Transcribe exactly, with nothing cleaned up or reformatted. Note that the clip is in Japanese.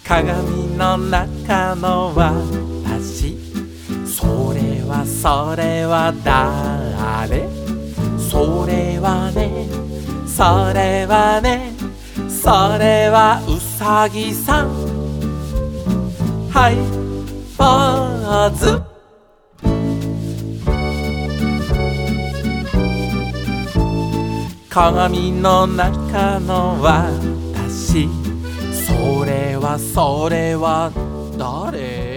鏡の中の私、それはそれは誰？それはね、それはね、それはうさぎさん。はい、ポーズ。鏡の中の私、それはそれは誰？